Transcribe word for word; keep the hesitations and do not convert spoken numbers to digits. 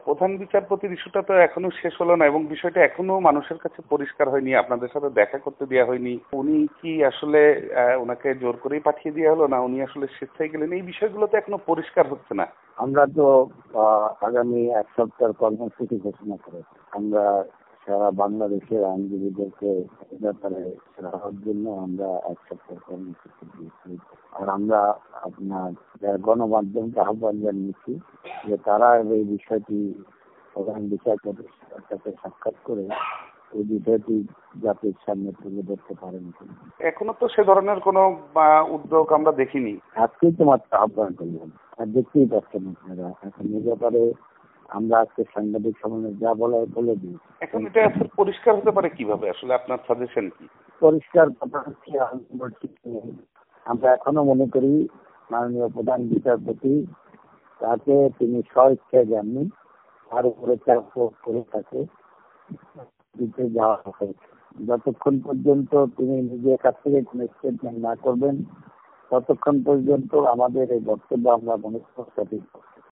প্রধান বিচারপতির ইস্যুটা তো এখনো শেষ হলো না এবং বিষয়টা এখনো মানুষের কাছে পরিষ্কার হয়নি, আপনাদের সাথে দেখা করতে দেওয়া হয়নি। উনি কি আসলে আহ, ওনাকে জোর করেই পাঠিয়ে দেওয়া হলো না উনি আসলে স্বেচ্ছায় গেলেন, এই বিষয়গুলো তো এখনো পরিষ্কার হচ্ছে না। আমরা তো আহ, আগামী এক সপ্তাহ কর্মসূচি ঘোষণা করেছি। আমরা সারা বাংলাদেশের আইনজীবীদেরকে এ ব্যাপারে রাহার জন্য আমরা এক সপ্তাহ কর্মসূচি দিয়েছি। আর আমরা আপনার যারা গণমাধ্যমকে আহ্বান জানিয়েছি যে তারা এই বিষয়টি প্রধান বিচারপতির সাথে সাক্ষাৎ করে এই বিষয়টি জাতির সামনে তুলে ধরতে পারেন। এখনো তো সে ধরনের কোনো আহ, উদ্যোগ আমরা দেখিনি। আজকেই তো মাত্র আহ্বান করলাম, আর দেখতেই পাচ্ছেন আপনারা। এখন এই ব্যাপারে আমরা আজকে সাংবাদিক সম্মেলনে যা বলার বলে দিই। এখন এটা আসলে পরিষ্কার হতে পারে কিভাবে, আসলে আপনার সাজেশন কি? পরিষ্কার কথা হচ্ছে আমরা এখনো মনে করি মাননীয় প্রধান বিচারপতি তাকে তিনি স্বইচ্ছায় যাননি, তার উপরে চাপ করে তাকে দিতে যাওয়া হয়েছে। যতক্ষণ পর্যন্ত তিনি নিজের কাছ থেকে কোনো স্টেটমেন্ট না করবেন ততক্ষণ পর্যন্ত আমাদের এই বক্তব্য আমরা মনে করি সঠিক।